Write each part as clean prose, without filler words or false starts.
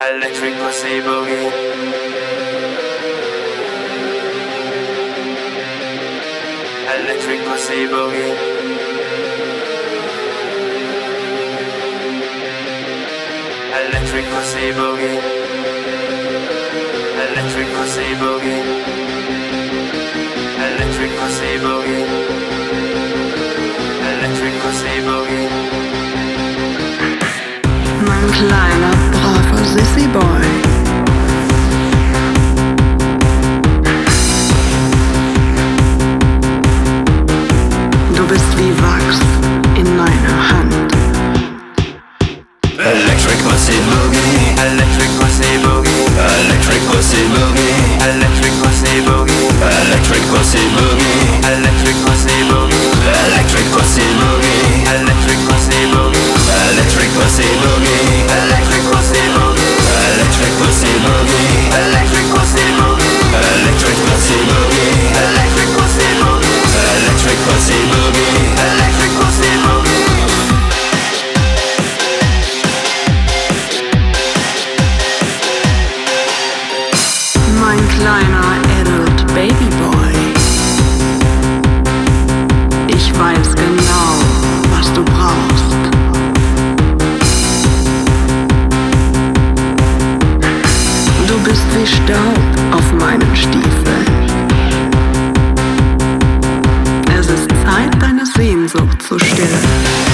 Electric pussy boogie. Electric pussy boogie. Electric pussy boogie. Electric pussy boogie. Electric pussy boogie. Electric pussy boogie. Mein kleiner, braver Sissy-Boy. Du bist wie Wachs in meiner Hand. Electric pussy boogie. Electric pussy boogie. Electric pussy boogie. Electric pussy boogie. Electric pussy boogie. Electric pussy boogie. Electric pussy boogie. Electric pussy boogie. Electric pussy boogie. Electric pussy boogie. Electric pussy boogie. Electric pussy boogie. Electric pussy boogie. Electric pussy boogie. Electric pussy boogie. Electric pussy boogie. Mein kleiner adult Babyboy. Ich weiß genau, was du brauchst. Du bist wie Staub auf meinen Stiefeln. Es ist Zeit, deine Sehnsucht zu stillen.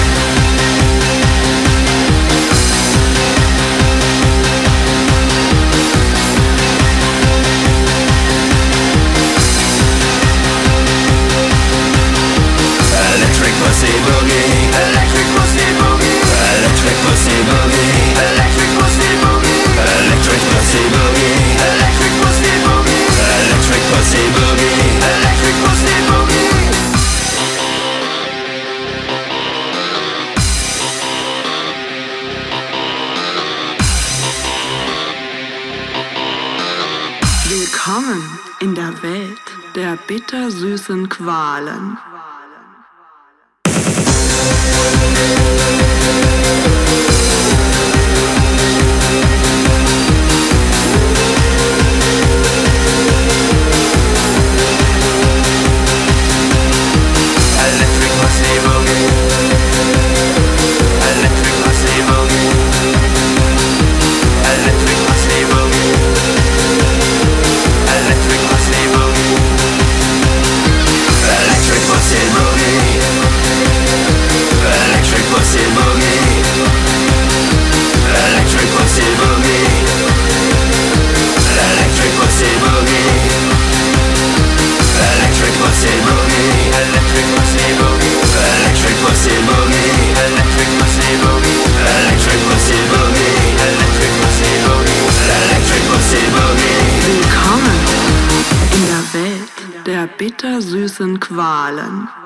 Electric pussy boogie. Electric pussy boogie. Electric pussy boogie. Electric pussy boogie. Electric pussy boogie. Electric pussy boogie. Electric pussy boogie. Electric pussy boogie. Willkommen in der Welt der bittersüßen Qualen. Electric pussy boogie. Electric pussy boogie. Electric pussy boogie. Electric pussy boogie. Electric pussy boogie. Electric pussy boogie. Electric pussy boogie. Electric pussy boogie. Electric pussy boogie. Electric pussy boogie. Electric pussy boogie. Electric pussy boogie. Electric pussy boogie. Electric pussy boogie. Electric pussy boogie. Willkommen in der Welt der bittersüßen Qualen.